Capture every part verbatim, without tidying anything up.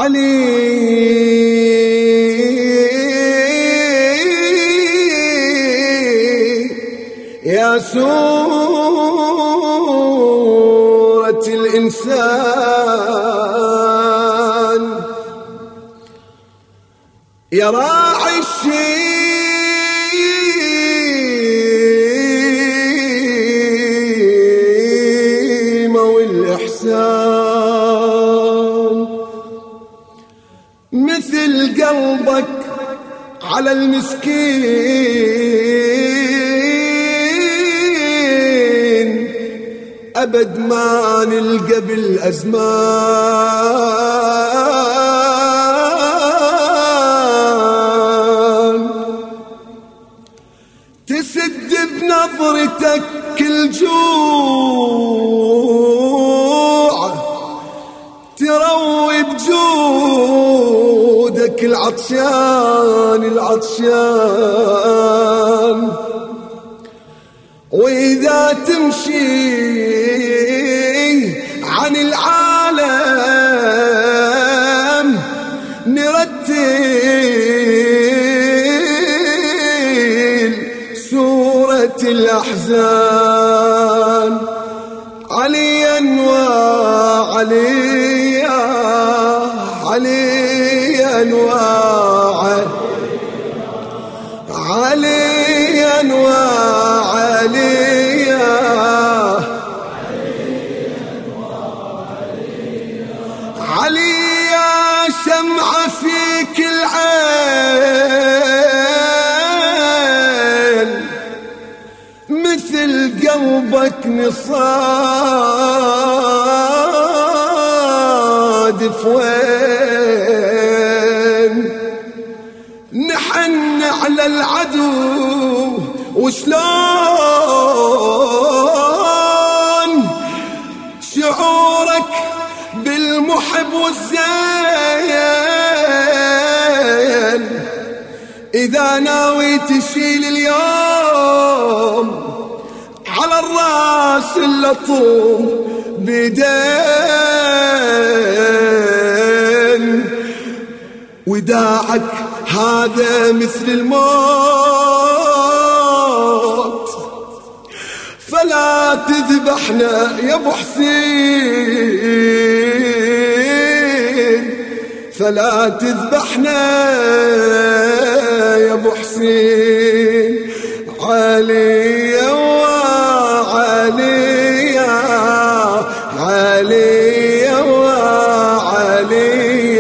يا سورة الإنسان يا راعي الشيمة والإحسان، مثل قلبك على المسكين أبد ما نلقى بالأزمان، تسد بنظرتك الجوع، تروي بجودك العطشان العطشان، وإذا تمشي عن العالم نرتل سورة الأحزان، عليا وعليا عليا وعليا عليا وعليا عليا شمعة فيك العين، مثل قلبك نصادف وين، نحن على العدو وشلون شعورك بالمحب والزين، إذا ناوي تشيل اليوم على الراس اللطوم بدين، وداعك هذا مثل الموت، فلا تذبحنا يا ابو حسين، فلا تذبحنا يا ابو حسين، علي وعلي علي وعلي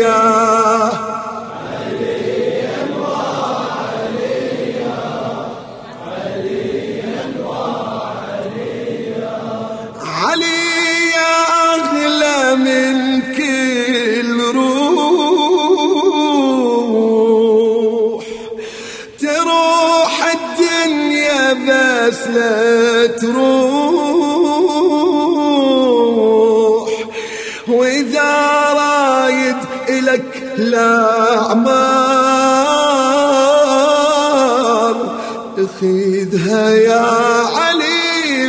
علي أغلى من كل روح، تروح الدنيا بس لا تروح، وإذا رايد إلك الأعمار اخذها يا علي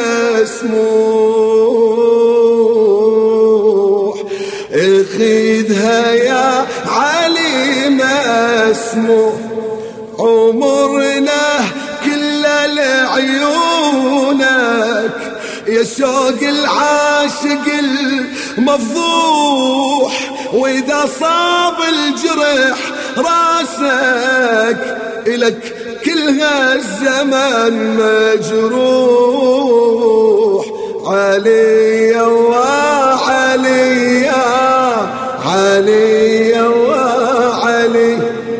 مسموح، اخذها يا علي مسموح، عمرنا كل لعيونك يا شوق العاشق المفضوح، وإذا صاب الجرح راسك إلك كل هالزمان مجروح، علي وعلي علي وعلي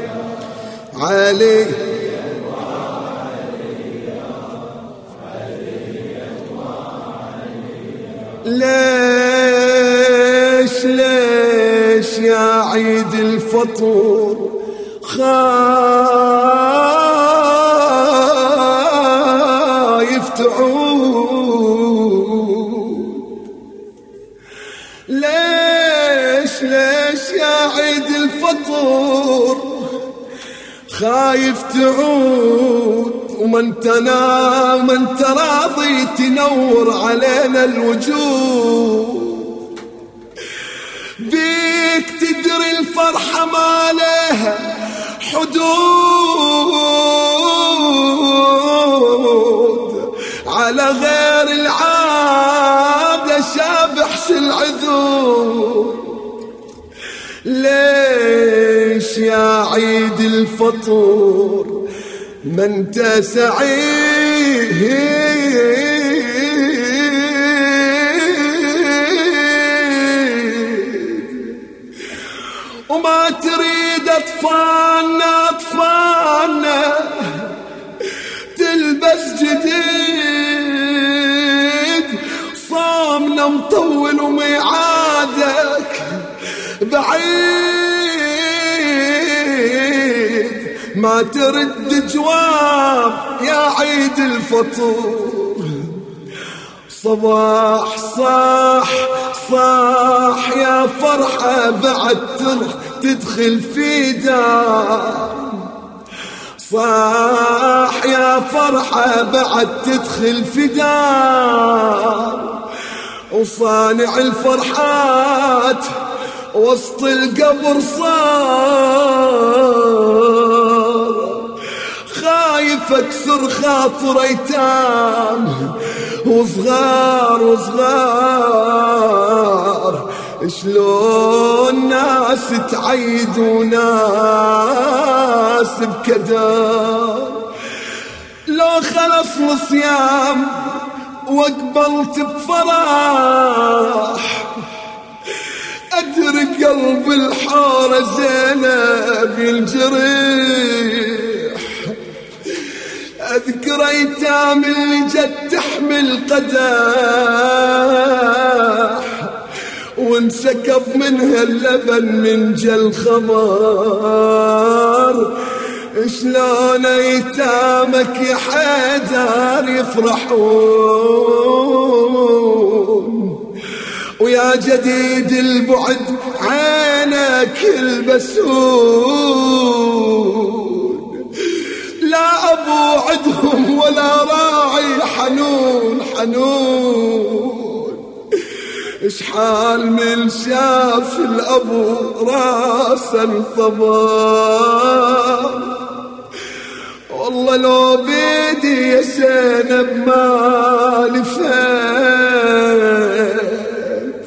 علي ليش ليش يا عيد الفطور خايف تعود، ليش ليش يا عيد الفطور خايف تعود، وما انت نام ما انت راضي تنور علينا الوجود، بيك تدري حدود على غير العادة شابح العذور. ليش يا عيد الفطور ما انت سعيد وما تريد اطفالنا اطفالنا تلبس جديد؟ صامنا مطول وميعادك بعيد، ما ترد جواب يا عيد الفطور. صباح صاح صاح يا فرحة بعد تدخل في دار، صاح يا فرحة بعد تدخل في دار، وصانع الفرحات وسط القبر صار، خايف اكسر خاطر ايتام وصغار وصغار، شلون ناس تعيد وناس بكدار. لو خلص الصيام وقبلت بفرح أدرك قلب الحارة زينب الجريح، أذكر أيتام اللي جت تحمل قداح وانسكب منها اللبن من جل خمار. شلون أيتامك يا حيدر يفرحون، ويا جديد البعد عينك يلبسون، لا أبو عدهم ولا راعي حنون حنون. اشحال من شاف الأبو راسا انطبار، والله لو بيدي يا زينب ما لفيت،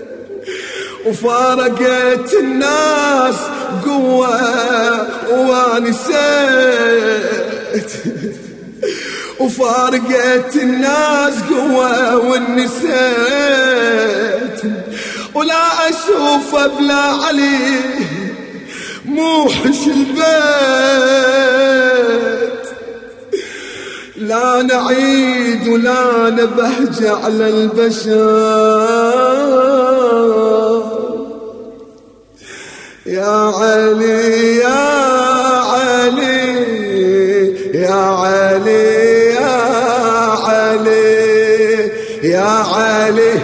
وفارقت الناس قوة وانسيت، وفارقت الناس قوة ونسيت، ولا أشوف بلا علي موحش البيت. لا نعيد ولا نبهج على البشر، يا علي يا علي يا علي يا علي يا علي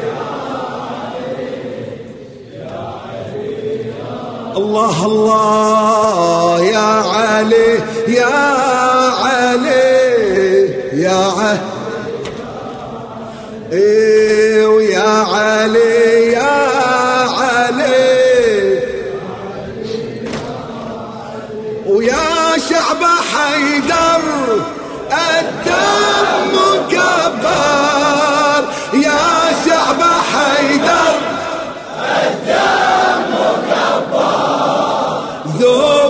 الله الله يا علي يا علي يا علي ايه ويا علي يا علي ويا شعب حيدر الدم مكبر، يا شعب حيدر الدم مكبر.